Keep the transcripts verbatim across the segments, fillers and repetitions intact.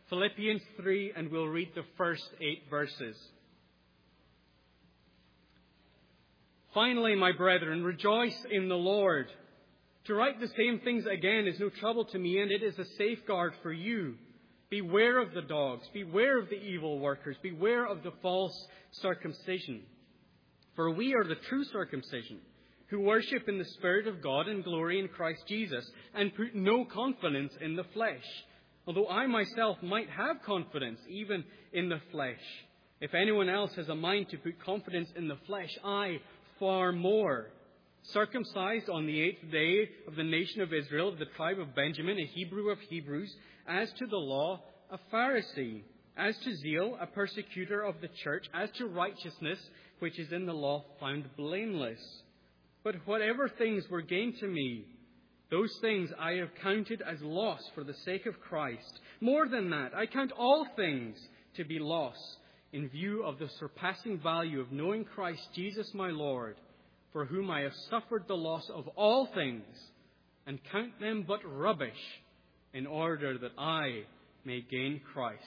Philippians three, and we'll read the first eight verses. Finally, my brethren, rejoice in the Lord. To write the same things again is no trouble to me, and it is a safeguard for you. Beware of the dogs, beware of the evil workers, beware of the false circumcision. For we are the true circumcision, who worship in the Spirit of God and glory in Christ Jesus, and put no confidence in the flesh. Although I myself might have confidence even in the flesh. If anyone else has a mind to put confidence in the flesh, I far more. Circumcised on the eighth day of the nation of Israel, of the tribe of Benjamin, a Hebrew of Hebrews, as to the law, a Pharisee, as to zeal, a persecutor of the church, as to righteousness, which is in the law, found blameless. But whatever things were gained to me, those things I have counted as loss for the sake of Christ. More than that, I count all things to be loss in view of the surpassing value of knowing Christ Jesus my Lord, for whom I have suffered the loss of all things, and count them but rubbish, in order that I may gain Christ.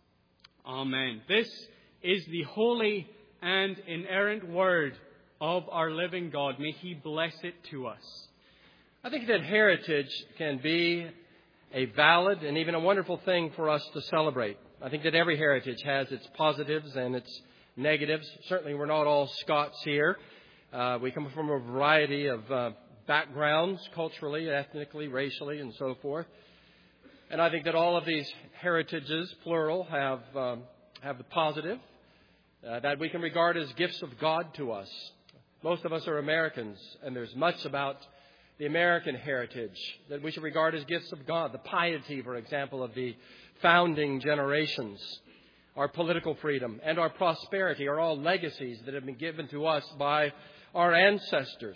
Amen. This is the holy and inerrant word of our living God. May He bless it to us. I think that heritage can be a valid and even a wonderful thing for us to celebrate. I think that every heritage has its positives and its negatives. Certainly we're not all Scots here. Uh, we come from a variety of uh, backgrounds, culturally, ethnically, racially, and so forth. And I think that all of these heritages, plural, have um, have the positive uh, that we can regard as gifts of God to us. Most of us are Americans, and there's much about the American heritage that we should regard as gifts of God. The piety, for example, of the founding generations, our political freedom, and our prosperity are all legacies that have been given to us by our ancestors.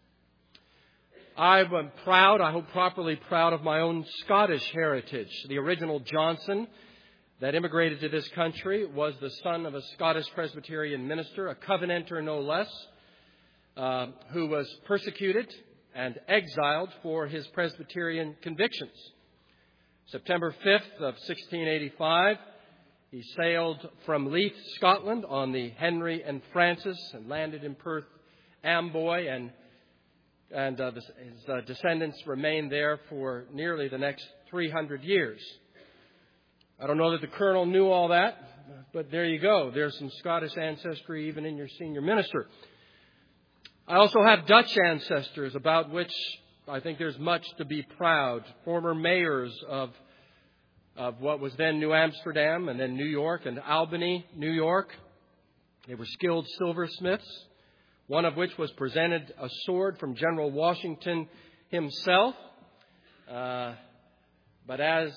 I'm proud, I hope properly proud, of my own Scottish heritage. The original Johnson that immigrated to this country was the son of a Scottish Presbyterian minister, a Covenanter no less, uh, who was persecuted and exiled for his Presbyterian convictions. September fifth of sixteen eighty-five, he sailed from Leith, Scotland on the Henry and Francis and landed in Perth Amboy, and and uh, the, his uh, descendants remained there for nearly the next three hundred years. I don't know that the colonel knew all that, but there you go. There's some Scottish ancestry even in your senior minister. I also have Dutch ancestors about which I think there's much to be proud. Former mayors of of what was then New Amsterdam and then New York and Albany, New York. They were skilled silversmiths, one of which was presented a sword from General Washington himself. Uh, but as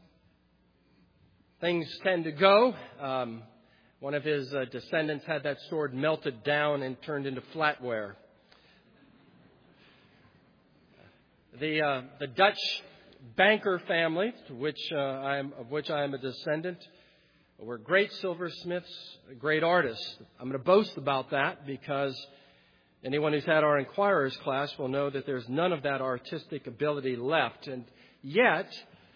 things tend to go, um, one of his uh, descendants had that sword melted down and turned into flatware. The uh, the Dutch banker family, to which uh, I am, of which I am a descendant, were great silversmiths, great artists. I'm going to boast about that because anyone who's had our Inquirers class will know that there's none of that artistic ability left. And yet,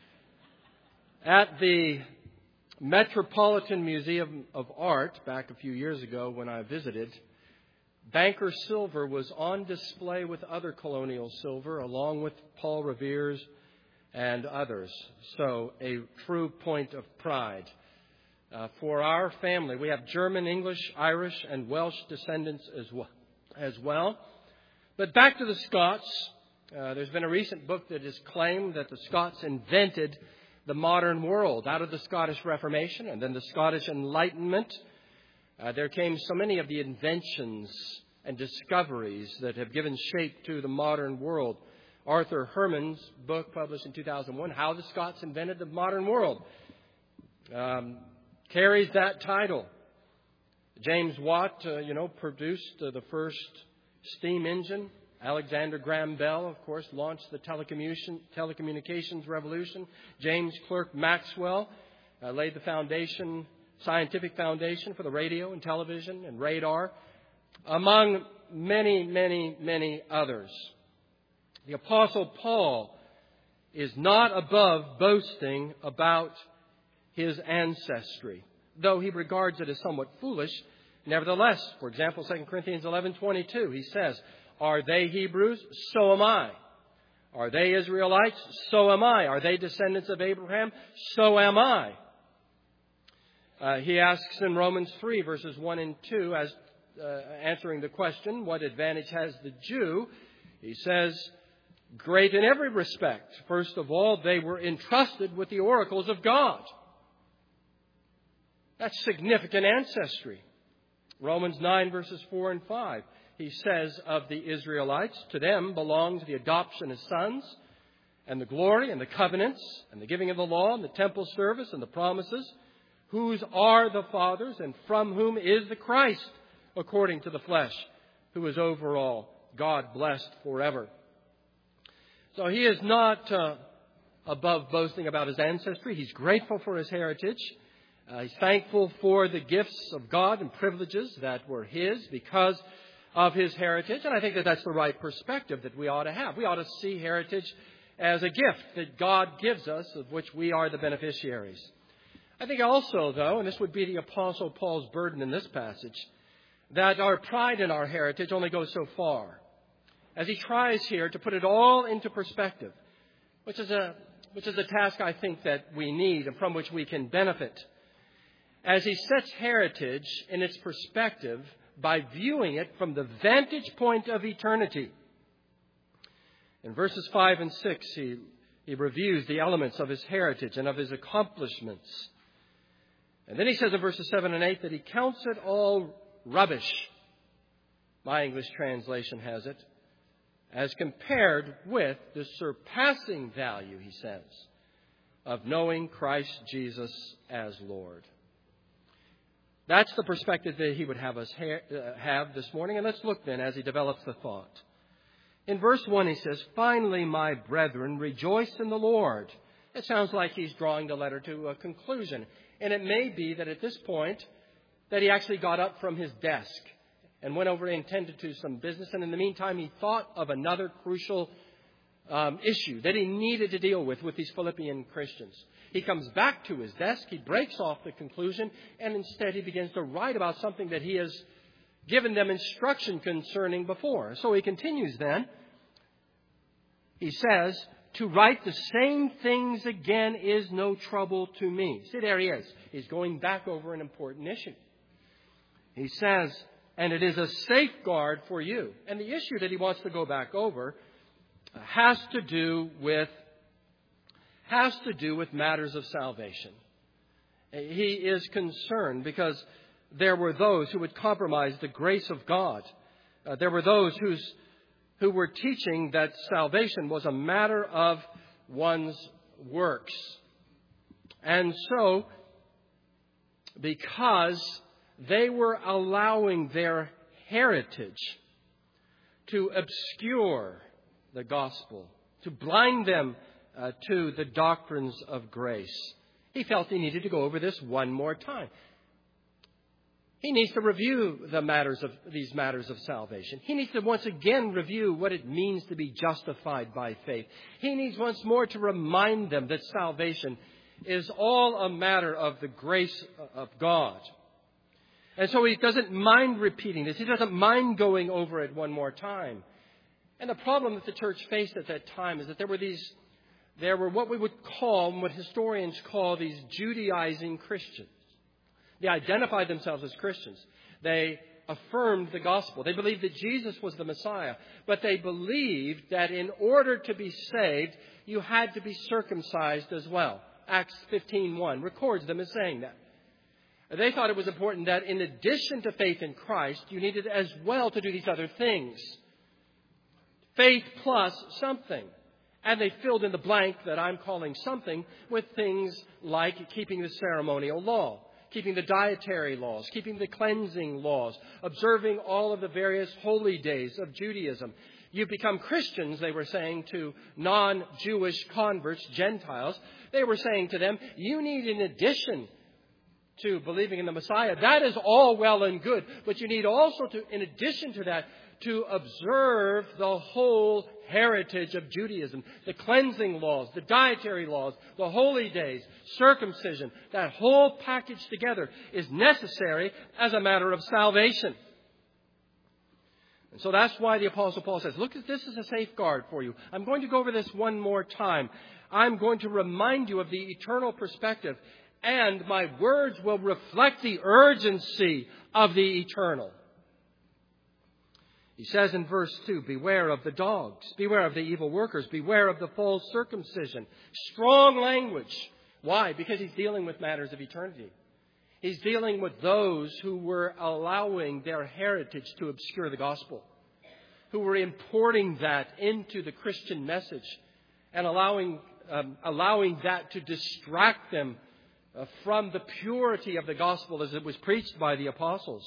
at the Metropolitan Museum of Art, back a few years ago when I visited, banker silver was on display with other colonial silver, along with Paul Revere's and others. So a true point of pride. Uh, for our family, we have German, English, Irish, and Welsh descendants as well. As well. But back to the Scots. Uh, there's been a recent book that has claimed that the Scots invented the modern world out of the Scottish Reformation and then the Scottish Enlightenment. Uh, there came so many of the inventions and discoveries that have given shape to the modern world. Arthur Herman's book, published in two thousand one, How the Scots Invented the Modern World, um, carries that title. James Watt, uh, you know, produced uh, the first steam engine. Alexander Graham Bell, of course, launched the telecommunication, telecommunications revolution. James Clerk Maxwell uh, laid the foundation, scientific foundation for the radio and television and radar, among many, many, many others. The Apostle Paul is not above boasting about his ancestry, though he regards it as somewhat foolish. Nevertheless, for example, Second Corinthians eleven twenty-two, he says, "Are they Hebrews? So am I. Are they Israelites? So am I. Are they descendants of Abraham? So am I." Uh, he asks in Romans three, verses one and two, as uh, answering the question, what advantage has the Jew? He says, "Great in every respect. First of all, they were entrusted with the oracles of God." That's significant ancestry. Romans nine, verses four and five. He says of the Israelites, "To them belongs the adoption as sons, and the glory, and the covenants, and the giving of the law, and the temple service, and the promises, whose are the fathers, and from whom is the Christ, according to the flesh, who is over all, God blessed forever." So he is not uh, above boasting about his ancestry. He's grateful for his heritage. Uh, he's thankful for the gifts of God and privileges that were his because of his heritage. And I think that that's the right perspective that we ought to have. We ought to see heritage as a gift that God gives us, of which we are the beneficiaries. I think also, though, and this would be the Apostle Paul's burden in this passage, that our pride in our heritage only goes so far. As he tries here to put it all into perspective, which is a which is a task I think that we need and from which we can benefit. As he sets heritage in its perspective by viewing it from the vantage point of eternity. In verses five and six, he, he reviews the elements of his heritage and of his accomplishments. And then he says in verses seven and eight that he counts it all rubbish. My English translation has it, as compared with the surpassing value, he says, of knowing Christ Jesus as Lord. That's the perspective that he would have us ha- uh, have this morning. And let's look then as he develops the thought. In verse one, he says, "Finally, my brethren, rejoice in the Lord." It sounds like he's drawing the letter to a conclusion. And it may be that at this point that he actually got up from his desk and went over and attended to some business. And in the meantime, he thought of another crucial um, issue that he needed to deal with with these Philippian Christians. He comes back to his desk, he breaks off the conclusion, and instead he begins to write about something that he has given them instruction concerning before. So he continues then. He says, "To write the same things again is no trouble to me." See, there he is. He's going back over an important issue. He says, "And it is a safeguard for you." And the issue that he wants to go back over has to do with has to do with matters of salvation. He is concerned because there were those who would compromise the grace of God. Uh, there were those who's, who were teaching that salvation was a matter of one's works. And so, because they were allowing their heritage to obscure the gospel, to blind them Uh, to the doctrines of grace, he felt he needed to go over this one more time. He needs to review the matters of these matters of salvation. He needs to once again review what it means to be justified by faith. He needs once more to remind them that salvation is all a matter of the grace of God. And so he doesn't mind repeating this. He doesn't mind going over it one more time. And the problem that the church faced at that time is that there were these There were what we would call, what historians call, these Judaizing Christians. They identified themselves as Christians. They affirmed the gospel. They believed that Jesus was the Messiah. But they believed that in order to be saved, you had to be circumcised as well. Acts fifteen one records them as saying that. They thought it was important that in addition to faith in Christ, you needed as well to do these other things. Faith plus something. And they filled in the blank that I'm calling something with things like keeping the ceremonial law, keeping the dietary laws, keeping the cleansing laws, observing all of the various holy days of Judaism. You become Christians, they were saying to non-Jewish converts, Gentiles. They were saying to them, you need, in addition to believing in the Messiah, that is all well and good, but you need also to, in addition to that, to observe the whole heritage of Judaism. The cleansing laws, the dietary laws, the holy days, circumcision, that whole package together is necessary as a matter of salvation. And so that's why the Apostle Paul says, look, this is a safeguard for you. I'm going to go over this one more time. I'm going to remind you of the eternal perspective, and my words will reflect the urgency of the eternal. He says in verse two, beware of the dogs, beware of the evil workers, beware of the false circumcision. Strong language. Why? Because he's dealing with matters of eternity. He's dealing with those who were allowing their heritage to obscure the gospel, who were importing that into the Christian message and allowing um, allowing that to distract them uh, from the purity of the gospel as it was preached by the apostles.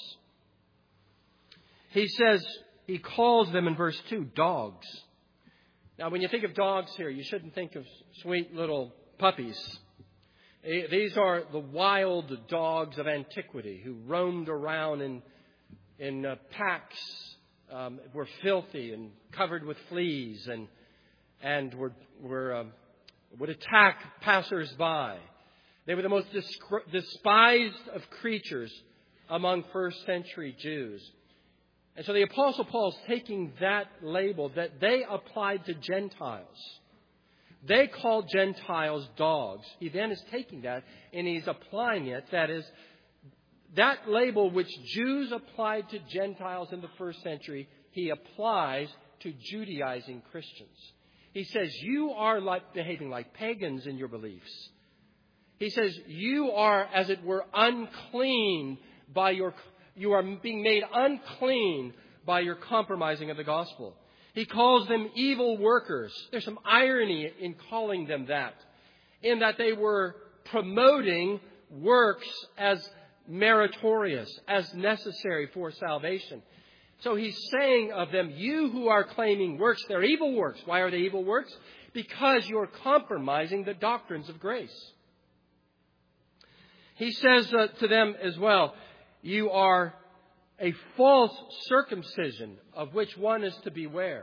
He says, he calls them in verse two, dogs. Now, when you think of dogs here, you shouldn't think of sweet little puppies. These are the wild dogs of antiquity who roamed around in in uh, packs, um, were filthy and covered with fleas, and and were were um, would attack passers-by. They were the most discri- despised of creatures among first-century Jews. And so the Apostle Paul's taking that label that they applied to Gentiles. They called Gentiles dogs. He then is taking that and he's applying it. That is, that label which Jews applied to Gentiles in the first century, he applies to Judaizing Christians. He says, you are like behaving like pagans in your beliefs. He says, you are, as it were, unclean by your, you are being made unclean by your compromising of the gospel. He calls them evil workers. There's some irony in calling them that, in that they were promoting works as meritorious, as necessary for salvation. So he's saying of them, you who are claiming works, they're evil works. Why are they evil works? Because you're compromising the doctrines of grace. He says uh, to them as well, you are a false circumcision of which one is to beware.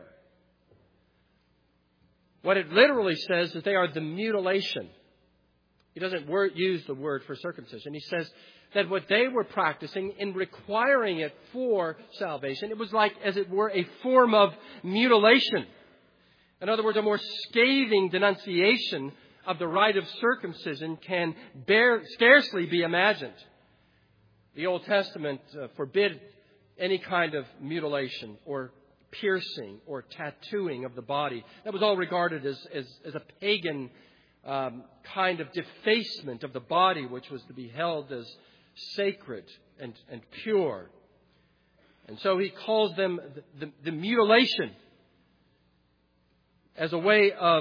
What it literally says is they are the mutilation. He doesn't word, use the word for circumcision. He says that what they were practicing in requiring it for salvation, it was like, as it were, a form of mutilation. In other words, a more scathing denunciation of the rite of circumcision can bear, scarcely be imagined. The Old Testament uh, forbid any kind of mutilation or piercing or tattooing of the body. That was all regarded as, as, as a pagan um, kind of defacement of the body, which was to be held as sacred and, and pure. And so he calls them the, the, the mutilation as a way of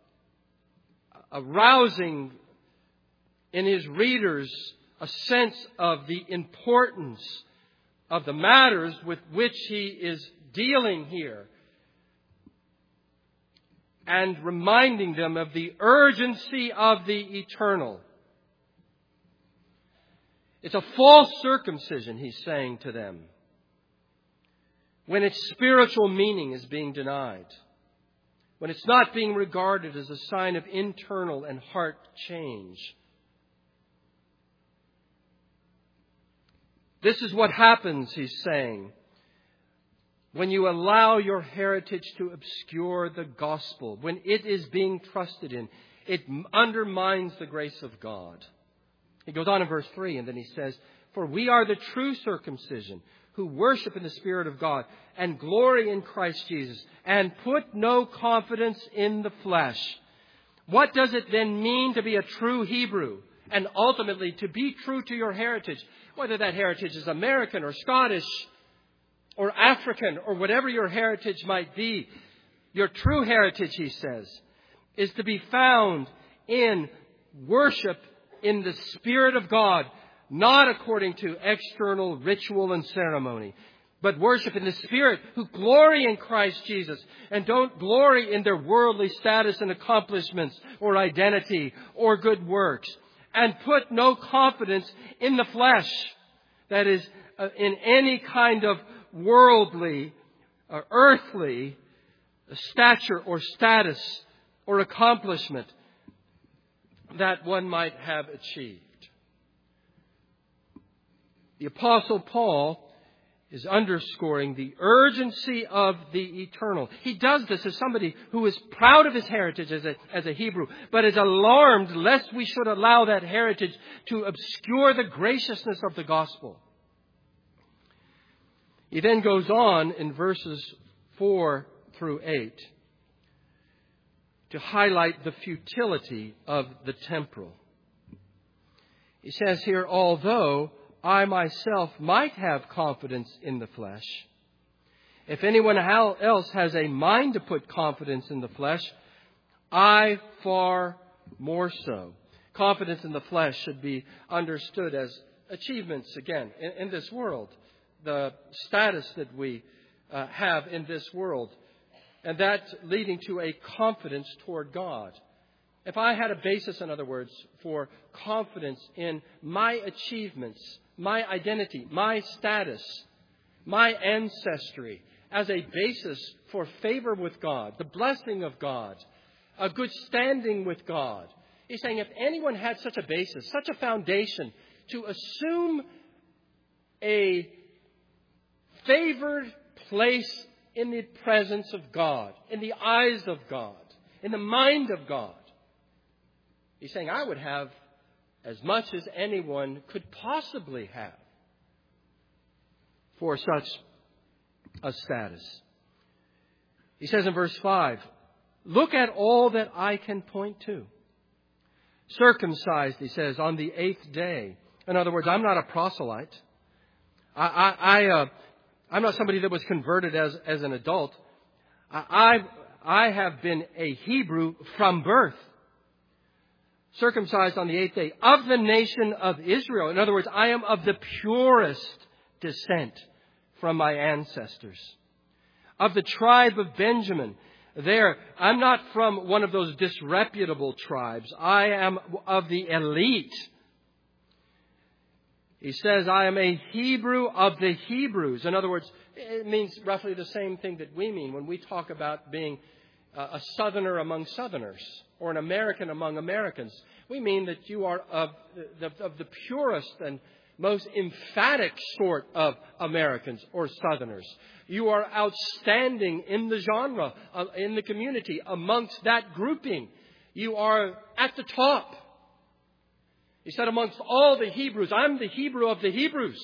arousing in his readers a sense of the importance of the matters with which he is dealing here, and reminding them of the urgency of the eternal. It's a false circumcision, he's saying to them, when its spiritual meaning is being denied, when it's not being regarded as a sign of internal and heart change. This is what happens, he's saying, when you allow your heritage to obscure the gospel, when it is being trusted in, it undermines the grace of God. He goes on in verse three, and then he says, for we are the true circumcision, who worship in the Spirit of God and glory in Christ Jesus and put no confidence in the flesh. What does it then mean to be a true Hebrew and ultimately to be true to your heritage? Whether that heritage is American or Scottish or African or whatever your heritage might be. Your true heritage, he says, is to be found in worship in the Spirit of God, not according to external ritual and ceremony, but worship in the Spirit, who glory in Christ Jesus and don't glory in their worldly status and accomplishments or identity or good works, and put no confidence in the flesh, that is, uh, in any kind of worldly or earthly stature or status or accomplishment that one might have achieved. The Apostle Paul is underscoring the urgency of the eternal. He does this as somebody who is proud of his heritage as a, as a Hebrew, but is alarmed lest we should allow that heritage to obscure the graciousness of the gospel. He then goes on in verses four through eight to highlight the futility of the temporal. He says here, although I myself might have confidence in the flesh, if anyone else has a mind to put confidence in the flesh, I far more so. Confidence in the flesh should be understood as achievements, again, in, in this world. The status that we uh, have in this world. And that leading to a confidence toward God. If I had a basis, in other words, for confidence in my achievements, my identity, my status, my ancestry, as a basis for favor with God, the blessing of God, a good standing with God. He's saying if anyone had such a basis, such a foundation to assume a favored place in the presence of God, in the eyes of God, in the mind of God, he's saying I would have as much as anyone could possibly have for such a status. He says in verse five, look at all that I can point to. Circumcised, he says, on the eighth day. In other words, I'm not a proselyte. I, I, I, uh, I'm not somebody that was converted as, as an adult. I, I, I have been a Hebrew from birth. Circumcised on the eighth day of the nation of Israel. In other words, I am of the purest descent from my ancestors. Of the tribe of Benjamin. There, I'm not from one of those disreputable tribes. I am of the elite. He says, I am a Hebrew of the Hebrews. In other words, it means roughly the same thing that we mean when we talk about being a Southerner among Southerners or an American among Americans. We mean that you are of the, of the purest and most emphatic sort of Americans or Southerners. You are outstanding in the genre, uh, in the community, amongst that grouping. You are at the top. He said, amongst all the Hebrews, I'm the Hebrew of the Hebrews.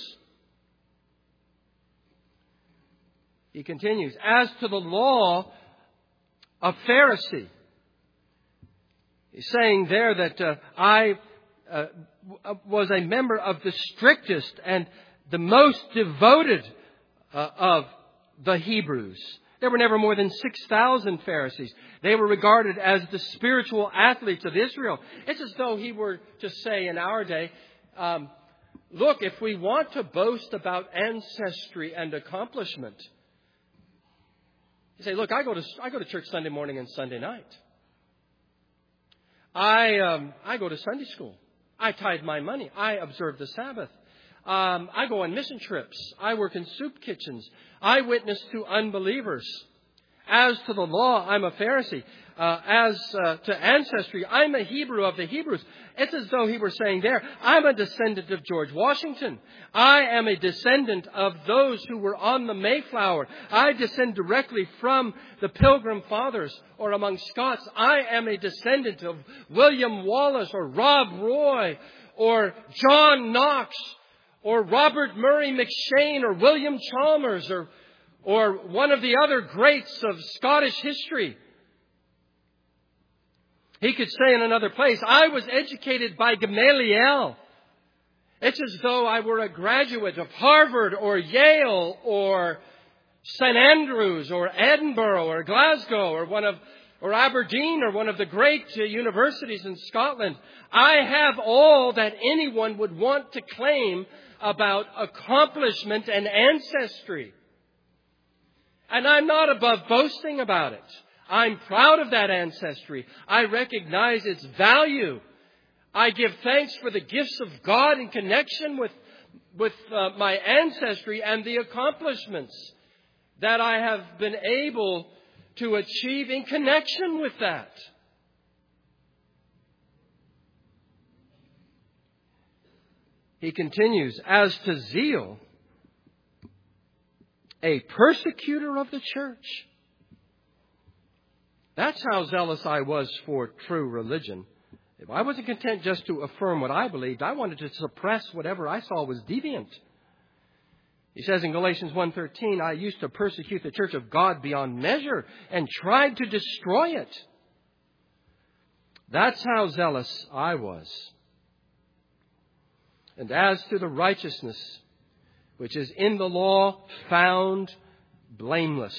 He continues, as to the law, a Pharisee. He's saying there that uh, I uh, was a member of the strictest and the most devoted uh, of the Hebrews. There were never more than six thousand Pharisees. They were regarded as the spiritual athletes of Israel. It's as though he were to say in our day, um, look, if we want to boast about ancestry and accomplishment, you say, look, I go to I go to church Sunday morning and Sunday night. I um, I go to Sunday school. I tithe my money. I observe the Sabbath. Um, I go on mission trips. I work in soup kitchens. I witness to unbelievers. As to the law, I'm a Pharisee. Uh, as uh, to ancestry, I'm a Hebrew of the Hebrews. It's as though he were saying there, I'm a descendant of George Washington. I am a descendant of those who were on the Mayflower. I descend directly from the Pilgrim Fathers, or among Scots. I am a descendant of William Wallace or Rob Roy or John Knox or Robert Murray McShane or William Chalmers or, or one of the other greats of Scottish history. He could say in another place, I was educated by Gamaliel. It's as though I were a graduate of Harvard or Yale or Saint Andrews or Edinburgh or Glasgow or one of or Aberdeen or one of the great uh, universities in Scotland. I have all that anyone would want to claim about accomplishment and ancestry. And I'm not above boasting about it. I'm proud of that ancestry. I recognize its value. I give thanks for the gifts of God in connection with, with uh, my ancestry and the accomplishments that I have been able to achieve in connection with that. He continues, as to zeal, a persecutor of the church. That's how zealous I was for true religion. If I wasn't content just to affirm what I believed, I wanted to suppress whatever I saw was deviant. He says in Galatians one thirteen, I used to persecute the church of God beyond measure and tried to destroy it. That's how zealous I was. And as to the righteousness which is in the law, found blameless.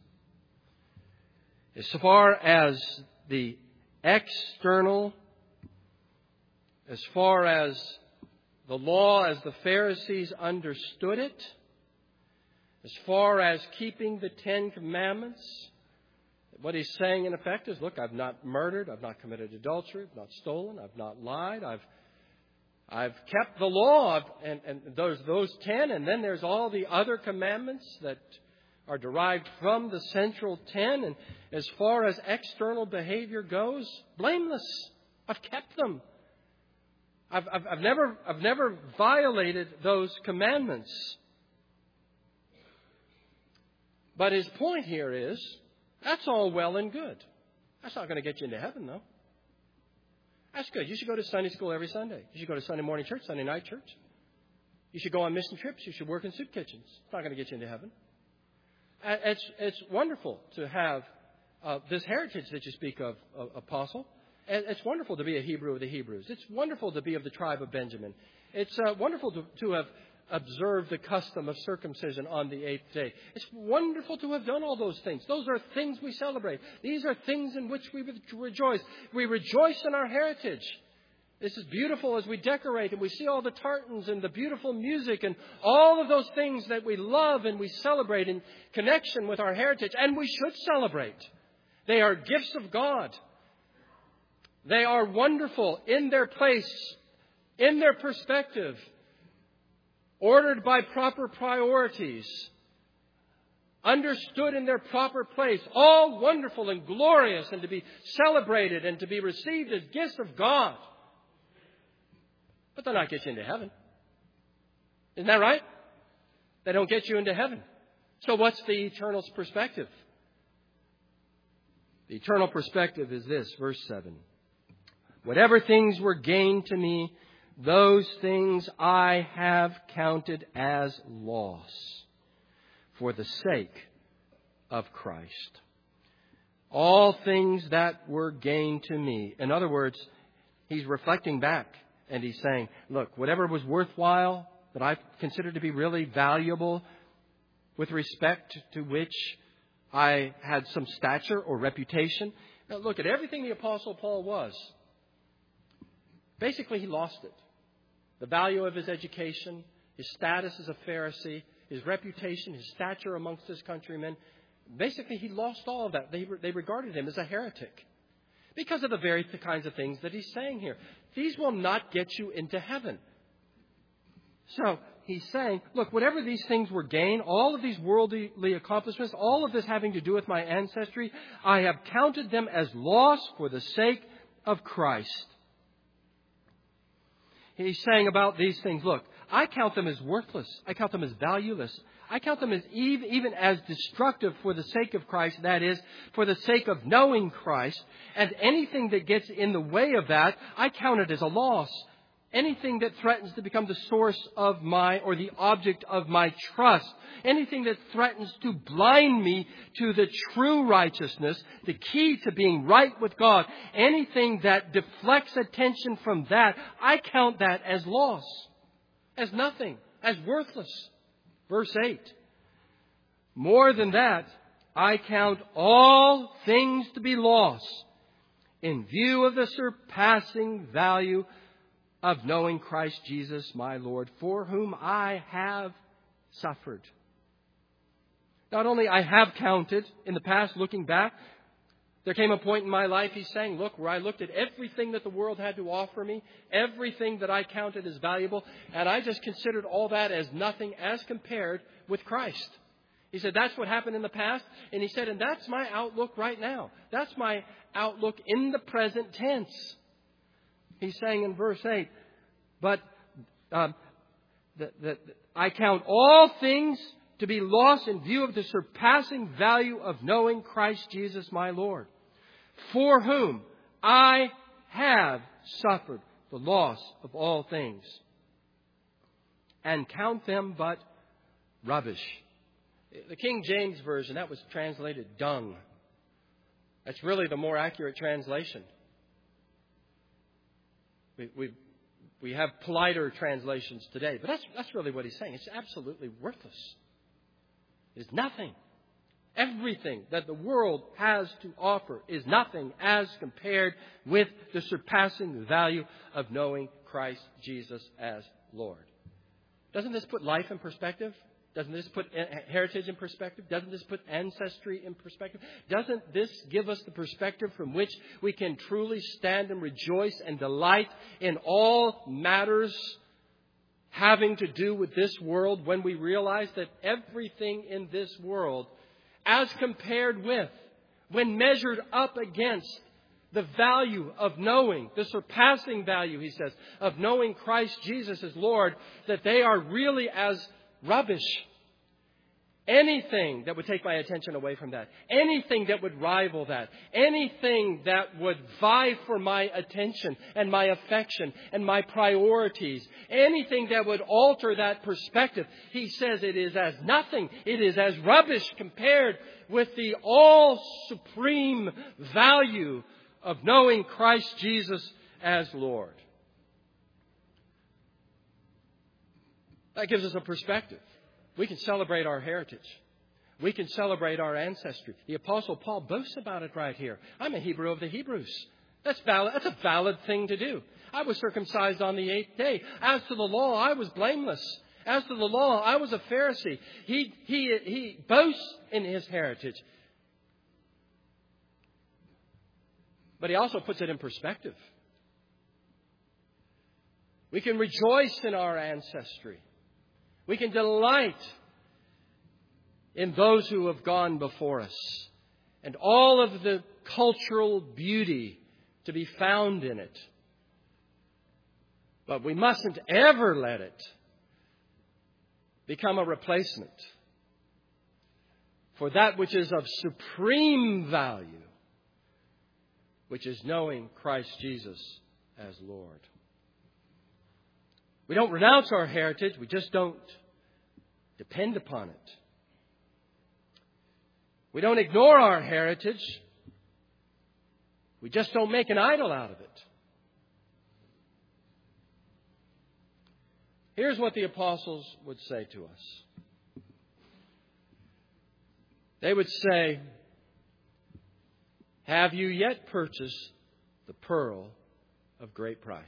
As far as the external, as far as the law as the Pharisees understood it, as far as keeping the Ten Commandments, what he's saying in effect is, look, I've not murdered, I've not committed adultery, I've not stolen, I've not lied, I've I've kept the law, and, and those those ten, and then there's all the other commandments that are derived from the central ten. And as far as external behavior goes, blameless. I've kept them. I've, I've, I've never I've never violated those commandments. But his point here is, that's all well and good. That's not going to get you into heaven, though. That's good. You should go to Sunday school every Sunday. You should go to Sunday morning church, Sunday night church. You should go on mission trips. You should work in soup kitchens. It's not going to get you into heaven. It's, it's wonderful to have uh, this heritage that you speak of, uh, Apostle. And it's wonderful to be a Hebrew of the Hebrews. It's wonderful to be of the tribe of Benjamin. It's uh, wonderful to, to have observed the custom of circumcision on the eighth day. It's wonderful to have done all those things. Those are things we celebrate. These are things in which we rejoice. We rejoice in our heritage. This is beautiful as we decorate and we see all the tartans and the beautiful music and all of those things that we love and we celebrate in connection with our heritage. And we should celebrate. They are gifts of God. They are wonderful in their place, in their perspective, ordered by proper priorities, understood in their proper place, all wonderful and glorious and to be celebrated and to be received as gifts of God. But they'll not get you into heaven. Isn't that right? They don't get you into heaven. So what's the eternal perspective? The eternal perspective is this, verse seven. Whatever things were gained to me, those things I have counted as loss for the sake of Christ. All things that were gained to me. In other words, he's reflecting back and he's saying, look, whatever was worthwhile, that I considered to be really valuable, with respect to which I had some stature or reputation. Now look at everything the Apostle Paul was. Basically, he lost it. The value of his education, his status as a Pharisee, his reputation, his stature amongst his countrymen. Basically, he lost all of that. They, they regarded him as a heretic because of the very kinds of things that he's saying here. These will not get you into heaven. So he's saying, look, whatever these things were gained, all of these worldly accomplishments, all of this having to do with my ancestry, I have counted them as loss for the sake of Christ. He's saying about these things, look, I count them as worthless. I count them as valueless. I count them as even, even as destructive for the sake of Christ. That is, for the sake of knowing Christ. And anything that gets in the way of that, I count it as a loss. Anything that threatens to become the source of my, or the object of my trust. Anything that threatens to blind me to the true righteousness, the key to being right with God. Anything that deflects attention from that, I count that as loss. As nothing. As worthless. Verse eight. More than that, I count all things to be loss in view of the surpassing value of knowing Christ Jesus, my Lord, for whom I have suffered. Not only I have counted in the past, looking back, there came a point in my life, he's saying, look, where I looked at everything that the world had to offer me, everything that I counted as valuable, and I just considered all that as nothing as compared with Christ. He said, that's what happened in the past. And he said, and that's my outlook right now. That's my outlook in the present tense. He's saying in verse eight, but um, that, that I count all things to be lost in view of the surpassing value of knowing Christ Jesus my Lord, for whom I have suffered the loss of all things, and count them but rubbish. The King James Version, that was translated dung. That's really the more accurate translation. We, we, we have politer translations today, but that's, that's really what he's saying. It's absolutely worthless. It is nothing. Everything that the world has to offer is nothing as compared with the surpassing value of knowing Christ Jesus as Lord. Doesn't this put life in perspective? Doesn't this put heritage in perspective? Doesn't this put ancestry in perspective? Doesn't this give us the perspective from which we can truly stand and rejoice and delight in all matters having to do with this world, when we realize that everything in this world, as compared with, when measured up against the value of knowing, the surpassing value, he says, of knowing Christ Jesus as Lord, that they are really as rubbish. Anything that would take my attention away from that, anything that would rival that, anything that would vie for my attention and my affection and my priorities, anything that would alter that perspective, he says it is as nothing. It is as rubbish compared with the all-supreme value of knowing Christ Jesus as Lord. That gives us a perspective. We can celebrate our heritage. We can celebrate our ancestry. The Apostle Paul boasts about it right here. I'm a Hebrew of the Hebrews. That's valid. That's a valid thing to do. I was circumcised on the eighth day. As to the law, I was blameless. As to the law, I was a Pharisee. He, he, he boasts in his heritage. But he also puts it in perspective. We can rejoice in our ancestry. We can delight in those who have gone before us and all of the cultural beauty to be found in it. But we mustn't ever let it become a replacement for that which is of supreme value, which is knowing Christ Jesus as Lord. We don't renounce our heritage. We just don't depend upon it. We don't ignore our heritage. We just don't make an idol out of it. Here's what the apostles would say to us. They would say, have you yet purchased the pearl of great price?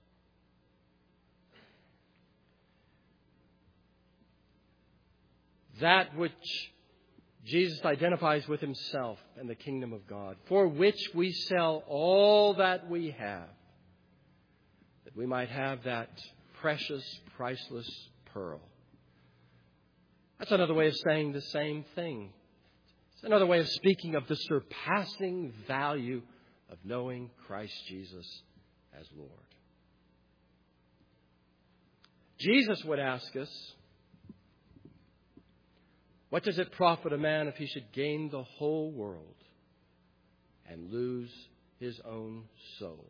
That which Jesus identifies with himself and the kingdom of God, for which we sell all that we have, that we might have that precious, priceless pearl. That's another way of saying the same thing. It's another way of speaking of the surpassing value of knowing Christ Jesus as Lord. Jesus would ask us, what does it profit a man if he should gain the whole world and lose his own soul?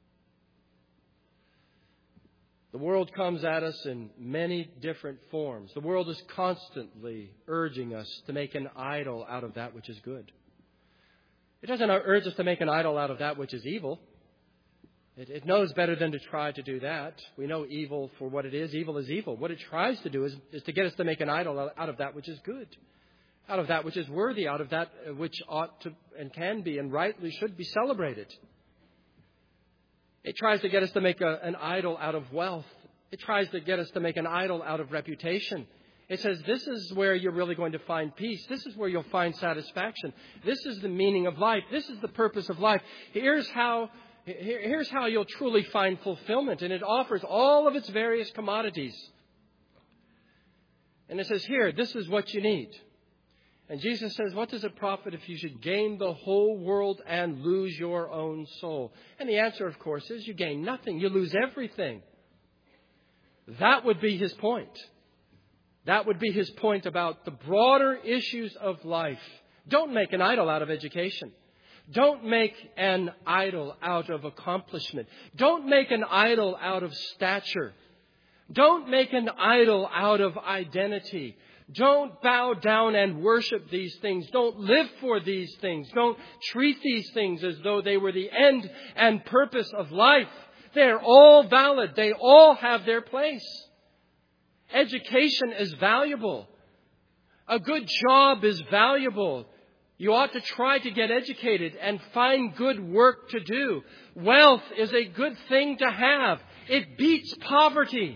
The world comes at us in many different forms. The world is constantly urging us to make an idol out of that which is good. It doesn't urge us to make an idol out of that which is evil. It, it knows better than to try to do that. We know evil for what it is. Evil is evil. What it tries to do is, is to get us to make an idol out of that which is good, out of that which is worthy, out of that which ought to and can be and rightly should be celebrated. It tries to get us to make a, an idol out of wealth. It tries to get us to make an idol out of reputation. It says this is where you're really going to find peace. This is where you'll find satisfaction. This is the meaning of life. This is the purpose of life. Here's how... Here's how you'll truly find fulfillment. And it offers all of its various commodities. And it says here, this is what you need. And Jesus says, what does it profit if you should gain the whole world and lose your own soul? And the answer, of course, is you gain nothing. You lose everything. That would be his point. That would be his point about the broader issues of life. Don't make an idol out of education. Don't make an idol out of accomplishment. Don't make an idol out of stature. Don't make an idol out of identity. Don't bow down and worship these things. Don't live for these things. Don't treat these things as though they were the end and purpose of life. They're all valid. They all have their place. Education is valuable. A good job is valuable. You ought to try to get educated and find good work to do. Wealth is a good thing to have. It beats poverty.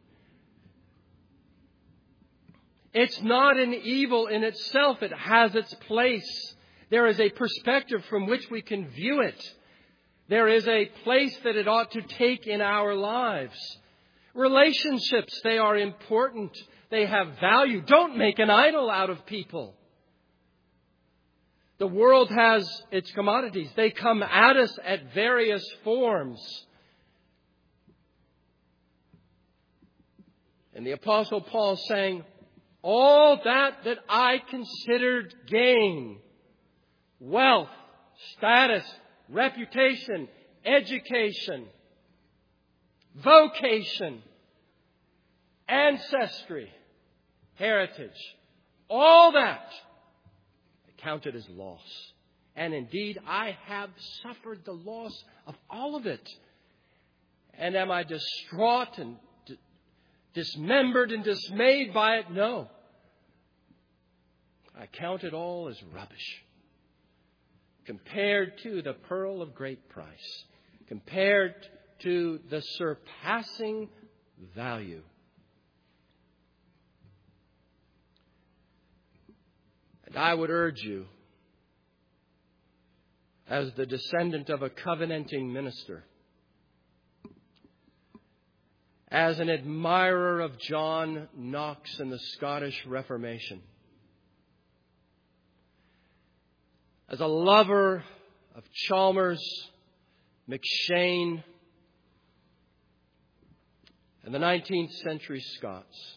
It's not an evil in itself. It has its place. There is a perspective from which we can view it. There is a place that it ought to take in our lives. Relationships, they are important. They have value. Don't make an idol out of people. The world has its commodities. They come at us at various forms. And the Apostle Paul is saying, all that that I considered gain, wealth, status, reputation, education, vocation, ancestry, heritage, all that I counted as loss. And indeed, I have suffered the loss of all of it. And am I distraught and d- dismembered and dismayed by it? No. I count it all as rubbish compared to the pearl of great price, compared to the surpassing value. And I would urge you, as the descendant of a covenanting minister, as an admirer of John Knox and the Scottish Reformation, as a lover of Chalmers, McShane, and the nineteenth century Scots,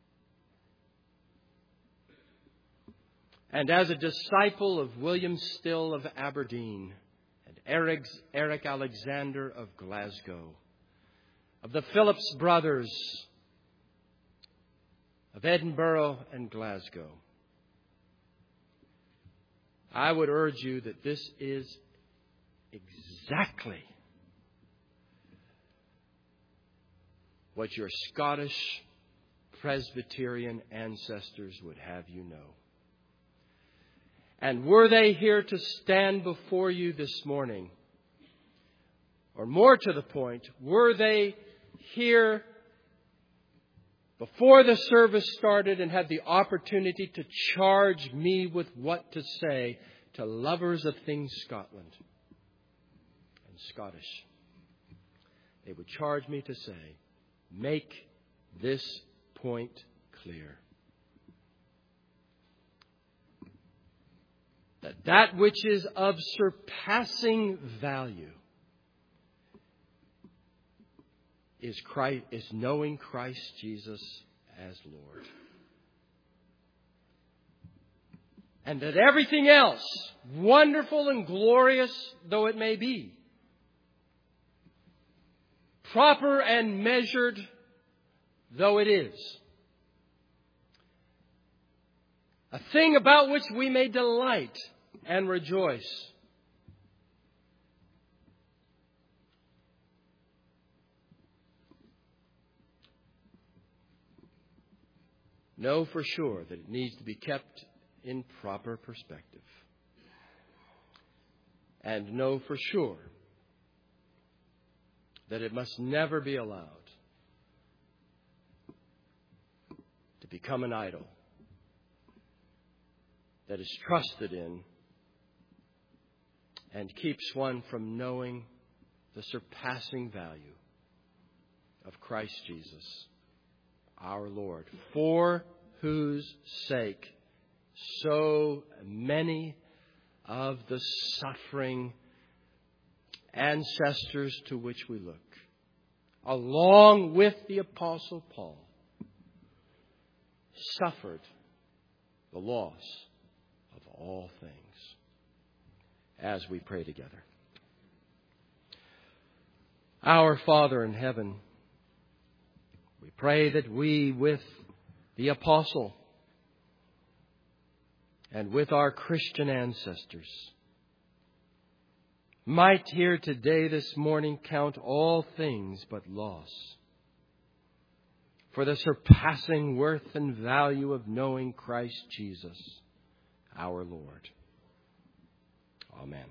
and as a disciple of William Still of Aberdeen and Eric, Eric Alexander of Glasgow, of the Phillips brothers of Edinburgh and Glasgow, I would urge you that this is exactly what your Scottish Presbyterian ancestors would have you know. And were they here to stand before you this morning, or more to the point, were they here before the service started and had the opportunity to charge me with what to say to lovers of things Scotland and Scottish, they would charge me to say, make this point clear. That that which is of surpassing value is Christ, is knowing Christ Jesus as Lord. And that everything else, wonderful and glorious though it may be, proper and measured though it is, a thing about which we may delight and rejoice, know for sure that it needs to be kept in proper perspective. And know for sure that it must never be allowed to become an idol that is trusted in and keeps one from knowing the surpassing value of Christ Jesus, our Lord, for whose sake so many of the suffering ancestors to which we look, along with the Apostle Paul, suffered the loss of all things. As we pray together. Our Father in heaven, we pray that we, with the Apostle and with our Christian ancestors, might here today, this morning, count all things but loss for the surpassing worth and value of knowing Christ Jesus, our Lord. Amen.